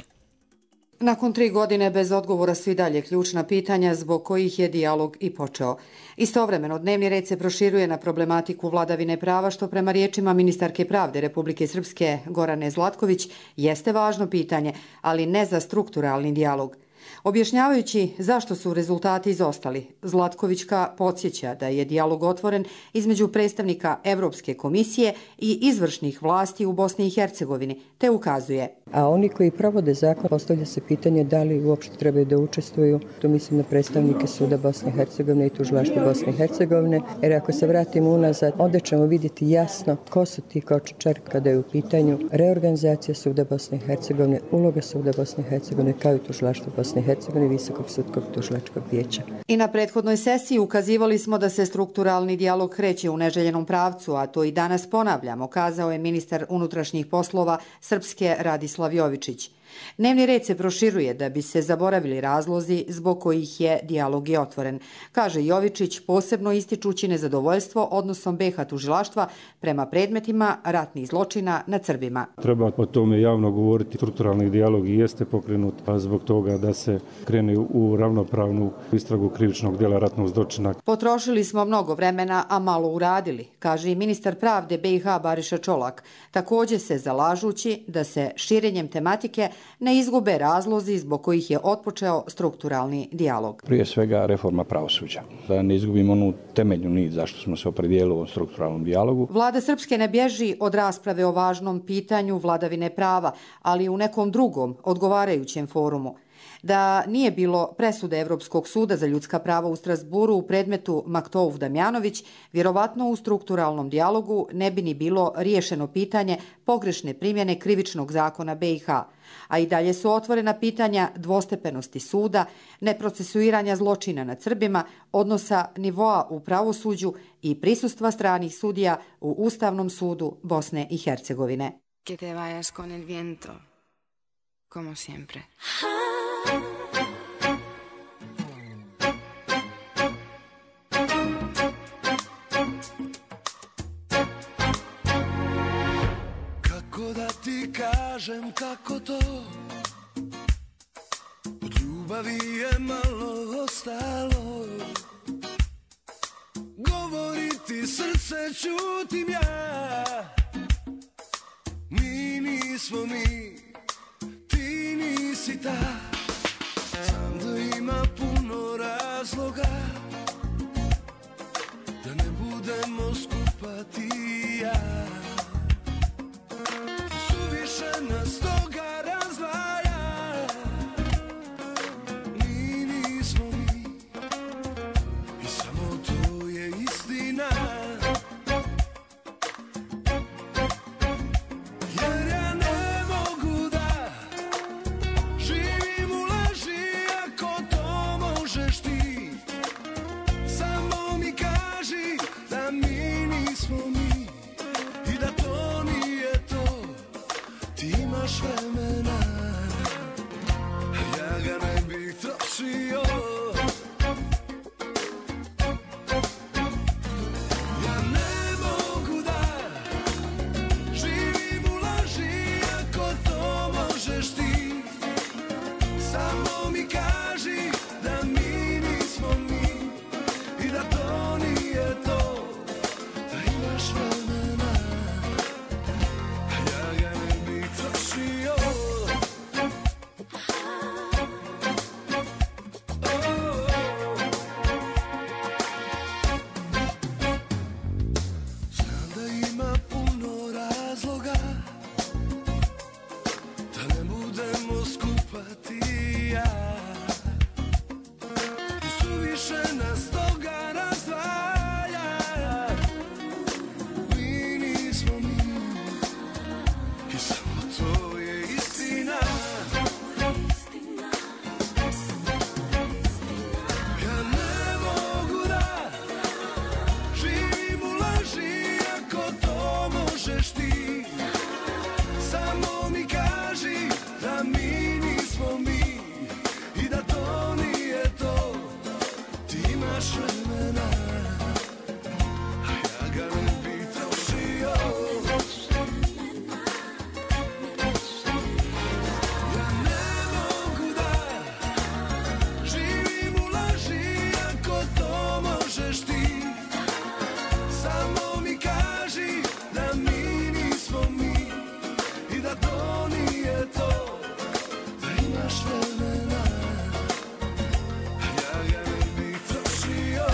Nakon 3 godine bez odgovora su i dalje ključna pitanja zbog kojih je dijalog i počeo. Istovremeno, dnevni red se proširuje na problematiku vladavine prava, što prema riječima ministarke pravde Republike Srpske Gorane Zlatković jeste važno pitanje, ali ne za strukturalni dijalog. Objašnjavajući zašto su rezultati izostali, Zlatkovićka podsjeća da je dijalog otvoren između predstavnika Evropske komisije i izvršnih vlasti u Bosni i Hercegovini, te ukazuje. A oni koji provode zakon, postavlja se pitanje da li uopšte trebaju da učestvuju, tu mislim na predstavnike Suda Bosne i Hercegovine i Tužilaštva Bosne i Hercegovine, jer ako se vratimo unazad, onda ćemo vidjeti jasno ko su ti kočničari kada je u pitanju reorganizacija Suda Bosne i Hercegovine, uloga Suda Bosne i Hercegovine kao i Tužilaštva Bosne i Hercegovine, Visokog sudskog tužilačkog vijeća. I na prethodnoj sesiji ukazivali smo da se strukturalni dijalog kreće u neželjenom pravcu, a to i danas ponavljamo, kazao je ministar unutrašnjih poslova Srpske Radislav Jovičić. Dnevni red se proširuje da bi se zaboravili razlozi zbog kojih je dijalog i otvoren, kaže Jovičić, posebno ističući nezadovoljstvo odnosom BiH tužilaštva prema predmetima ratnih zločina nad Srbima. Treba o tome javno govoriti. Strukturalni dijalog i jeste pokrenut zbog toga da se krene u ravnopravnu istragu krivičnog djela ratnog zločina. Potrošili smo mnogo vremena, a malo uradili, kaže i ministar pravde BiH Bariša Čolak, također se zalažući da se širenjem tematike ne izgube razlozi zbog kojih je otpočeo strukturalni dijalog. Prije svega reforma pravosuđa. Da ne izgubimo onu temeljnu nit zašto smo se opredijelili u strukturalnom dijalogu. Vlada Srpske ne bježi od rasprave o važnom pitanju vladavine prava, ali u nekom drugom, odgovarajućem forumu. Da nije bilo presude Evropskog suda za ljudska prava u Strasburu u predmetu Maktouf Damjanović, vjerovatno u strukturalnom dijalogu ne bi ni bilo riješeno pitanje pogrešne primjene krivičnog zakona BiH, a i dalje su otvorena pitanja dvostepenosti suda, neprocesuiranja zločina nad Srbima, odnosa nivoa u pravosuđu i prisustva stranih sudija u Ustavnom sudu Bosne i Hercegovine. Que te vayas con el viento, como siempre. Kako da ti kažem kako to, od ljubavi je malo ostalo. Govoriti srce čutim ja, mi nismo mi, ti nisi ta. Znam da ima puno razloga da ne budemo skupa ti i ja. Suviše nas toga razdvaja, mi nismo mi i samo to je istina. Jer ja ne mogu da živim u laži ako to možeš ti. Samo mi kaži da mi nismo mi i da to nije to. Ti imaš vremena, a ja ga ne bih trošio. Ja ne mogu da živim u laži ako to možeš ti. Samo mi kaži da mi nismo mi i da to nije to. Da imaš vremena, a ja ga ne bih trošio. Znam da ima puno razloga da ne budemo skupa ti i ja. I suviše nas toga razdvaja, mi nismo mi i samo to je istina. Samo mi kaži da mi nismo mi i da to nije to. Ti imaš vremena, a ja ga ne bi trošio. Ja ne mogu da živim u laži ako to možeš ti. Samo mi kaži da mi nismo mi i da to nije to. Da imaš vremena, a ja ga ne bi trošio.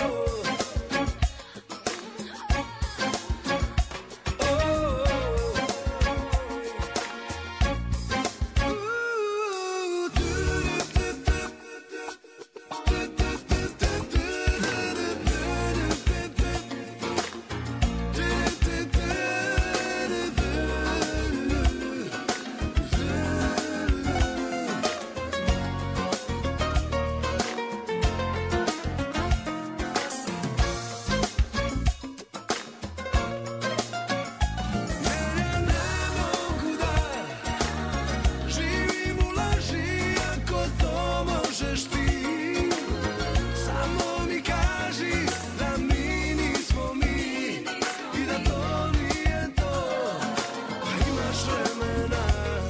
Živim u laži ako to možeš ti. Samo mi kaži da mi nismo mi i da to nije to. Da imaš vremena,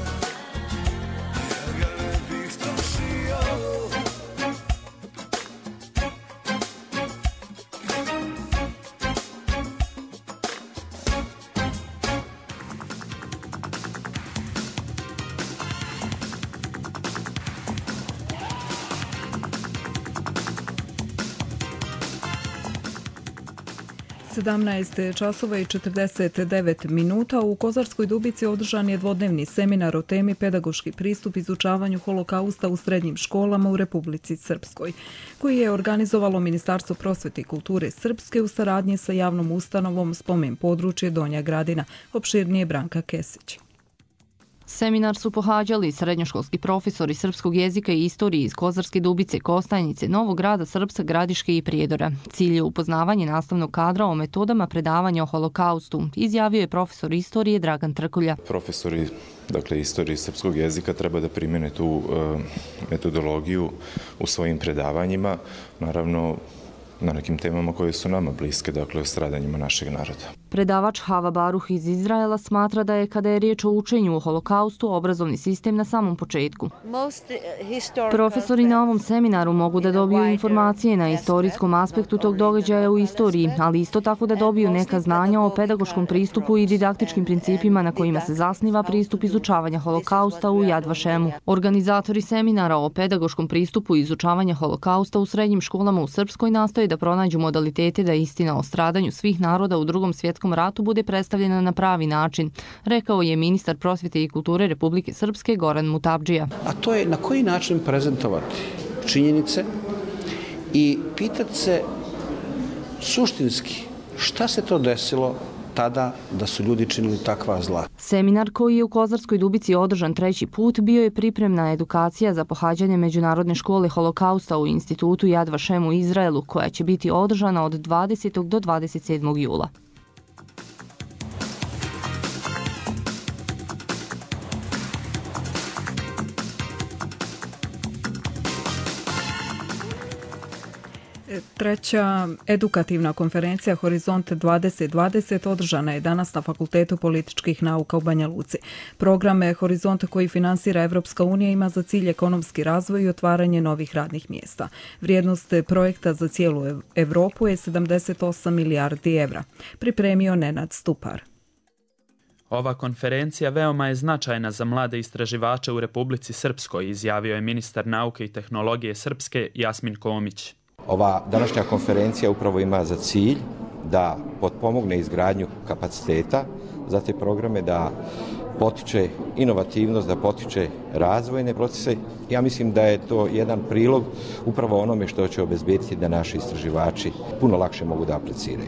a ja ga ne bih trošio. časova i 49 minuta u Kozarskoj Dubici održan je dvodnevni seminar o temi pedagoški pristup izučavanju holokausta u srednjim školama u Republici Srpskoj, koji je organizovalo Ministarstvo prosvete i kulture Srpske u saradnji sa javnom ustanovom Spomen područje Donja Gradina. Opširnije Branka Kesić. Seminar su pohađali srednjoškolski profesori srpskog jezika i istorije iz Kozarske Dubice, Kostajnice, Novog Grada, Srpska, Gradiške i Prijedora. Cilj je upoznavanje nastavnog kadra o metodama predavanja o holokaustu, izjavio je profesor istorije Dragan Trkulja. Profesori istorije srpskog jezika treba da primjene tu metodologiju u svojim predavanjima, naravno na nekim temama koje su nama bliske, o stradanjima našeg naroda. Predavač Hava Baruh iz Izraela smatra da je, kada je riječ o učenju o holokaustu, obrazovni sistem na samom početku. Profesori na ovom seminaru mogu da dobiju informacije na istorijskom aspektu tog događaja u istoriji, ali isto tako da dobiju neka znanja o pedagoškom pristupu i didaktičkim principima na kojima se zasniva pristup izučavanja holokausta u Jad Vašemu. Organizatori seminara o pedagoškom pristupu izučavanja holokausta u srednjim školama u Srpskoj nastoje da pronađu modalitete da istina o stradanju svih naroda u Drugom svjetskom ratu bude predstavljena na pravi način, rekao je ministar prosvjete i kulture Republike Srpske Goran Mutabdžija. A to je na koji način prezentovati činjenice i pitati se suštinski šta se to desilo tada da su ljudi činili takva zla. Seminar koji je u Kozarskoj Dubici održan 3. put bio je pripremna edukacija za pohađanje Međunarodne škole holokausta u institutu Jad Vašem u Izraelu, koja će biti održana od 20. do 27. jula. Treća edukativna konferencija Horizont 2020 održana je danas na Fakultetu političkih nauka u Banja Luci. Program Horizont koji finansira Evropska unija ima za cilj ekonomski razvoj i otvaranje novih radnih mjesta. Vrijednost projekta za cijelu Evropu je 78 milijardi evra. Pripremio Nenad Stupar. Ova konferencija veoma je značajna za mlade istraživače u Republici Srpskoj, izjavio je ministar nauke i tehnologije Srpske Jasmin Komić. Ova današnja konferencija upravo ima za cilj da potpomogne izgradnju kapaciteta za te programe, da potiče inovativnost, da potiče razvojne procese. Ja mislim da je to jedan prilog upravo onome što će obezbediti da naši istraživači puno lakše mogu da apliciraju.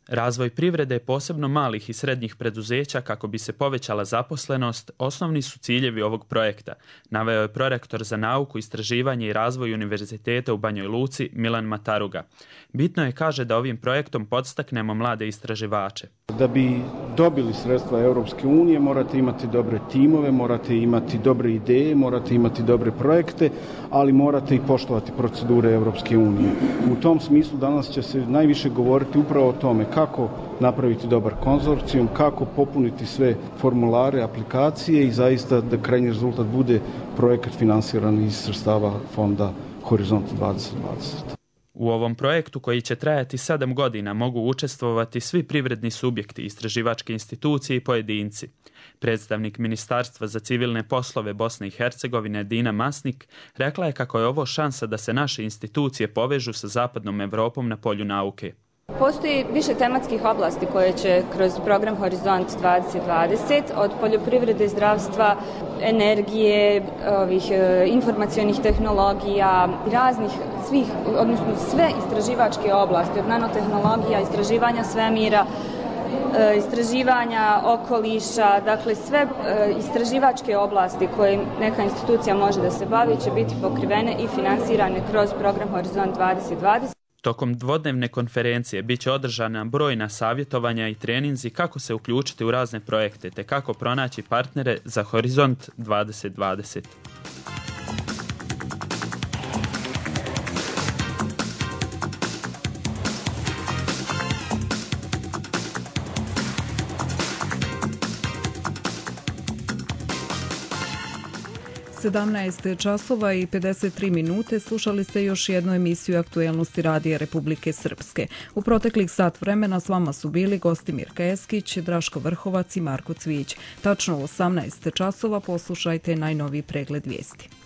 Razvoj privrede, posebno malih i srednjih preduzeća kako bi se povećala zaposlenost, osnovni su ciljevi ovog projekta, naveo je prorektor za nauku, istraživanje i razvoj Univerziteta u Banjoj Luci Milan Mataruga. Bitno je, kaže, da ovim projektom podstaknemo mlade istraživače. Da bi dobili sredstva Europske unije morate imati dobre timove, morate imati dobre ideje, morate imati dobre projekte, ali morate i poštovati procedure Europske unije. U tom smislu danas će se najviše govoriti upravo o tome kako napraviti dobar konzorcijum, kako popuniti sve formulare, aplikacije i zaista da krajnji rezultat bude projekat finansiran iz sredstava fonda Horizont 2020. U ovom projektu, koji će trajati 7 godina, mogu učestvovati svi privredni subjekti, istraživačke institucije i pojedinci. Predstavnik Ministarstva za civilne poslove Bosne i Hercegovine Dina Masnik rekla je kako je ovo šansa da se naše institucije povežu sa zapadnom Evropom na polju nauke. Postoji više tematskih oblasti koje će kroz program Horizont 2020 od poljoprivrede, zdravstva, energije, informacionih tehnologija, raznih svih, odnosno sve istraživačke oblasti, od nanotehnologija, istraživanja svemira, istraživanja okoliša, dakle sve istraživačke oblasti koje neka institucija može da se bavi će biti pokrivene i finansirane kroz program Horizont 2020. Tokom dvodnevne konferencije bit će održana brojna savjetovanja i treninzi kako se uključiti u razne projekte te kako pronaći partnere za Horizont 2020. 17 časova i 53 minute slušali ste još jednu emisiju Aktuelnosti Radija Republike Srpske. U proteklih sat vremena s vama su bili Gostimir Keskić, Draško Vrhovac i Marko Cvijić. Tačno u 18 časova poslušajte najnoviji pregled vijesti.